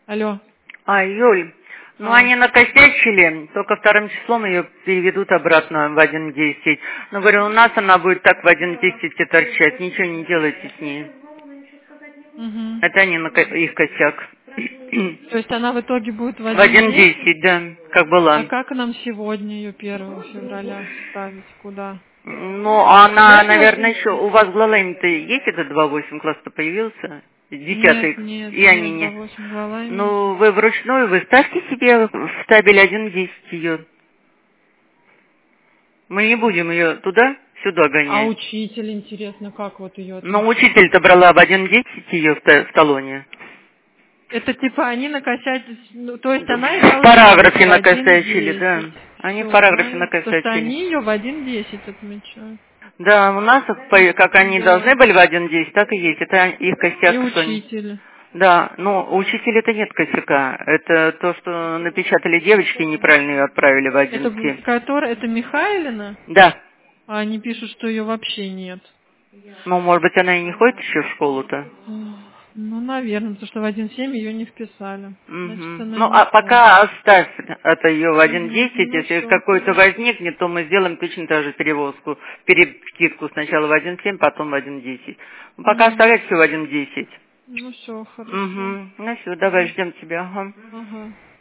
Алло. Юль, они накосячили, только вторым числом ее переведут обратно в 1.10. Но говорю, у нас она будет так в 1.10 и торчать, ничего не делайте с ней. Угу. Это они их косяк. То есть она в итоге будет в В 1.10? 1.10, да, как была. А как нам сегодня ее 1 февраля ставить? Куда? Она, наверное, еще... У вас в Глалайме-то есть этот 2.8 класс-то появился? 10-й. Нет, И они не... 2.8 Глалайме. Вы вручную, вы ставьте себе в табель 1.10 ее. Мы не будем ее туда-сюда А гонять. учитель, интересно, как вот ее Но отмечать? учитель-то брала в 1.10 ее в талоне. Это типа они накосячили, то есть она и В должна быть параграфе в накосячили, 1.10. да. Они в Все, параграфе знаете, то, что накосячили. они ее в 1.10 отмечают. Да, у нас, как они Да. должны были в 1.10, так и есть. Это их И косяк, что они... учитель. Да, но у учителя-то нет косяка. Это то, что напечатали девочки, неправильно ее отправили в Это 1.7. это Михайлина? Да. А они пишут, что ее вообще нет. Может быть, она и не ходит еще в школу-то. Ну, наверное, потому что в 1.7 ее не вписали. Значит, она не А ходит. пока оставь это ее в 1.10. Ну Если все, какой-то хорошо. возникнет, то мы сделаем точно так же перевозку. Перекидку сначала в 1.7, потом в 1.10. Пока оставлять все в 1.10. Ну все, хорошо. Ну все, давай, ждем тебя. Ага. Ага.